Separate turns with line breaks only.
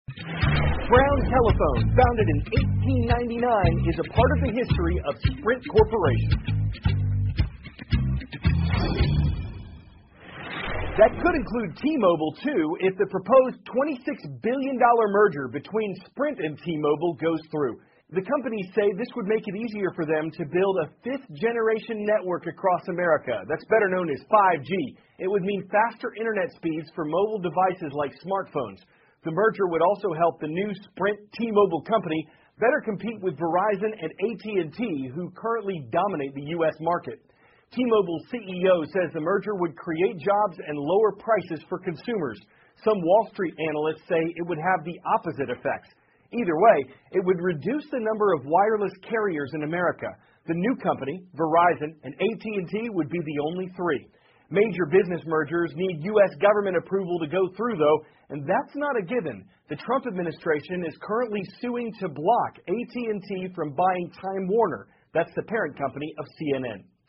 Brown Telephone, founded in 1899, is a part of the history of Sprint Corporation. That could include T-Mobile, too, if the proposed $26 billion merger between Sprint and T-Mobile goes through. The companies say this would make it easier for them to build a fifth-generation network across America. That's better known as 5G. It would mean faster internet speeds for mobile devices like smartphones. The merger would also help the new Sprint T-Mobile company better compete with Verizon and AT&T, who currently dominate the U.S. market. T-Mobile's CEO says the merger would create jobs and lower prices for consumers. Some Wall Street analysts say it would have the opposite effects. Either way, it would reduce the number of wireless carriers in America. The new company, Verizon and AT&T, would be the only three. Major business mergers need U.S. government approval to go through, though, and that's not a given. The Trump administration is currently suing to block AT&T from buying Time Warner. That's the parent company of CNN.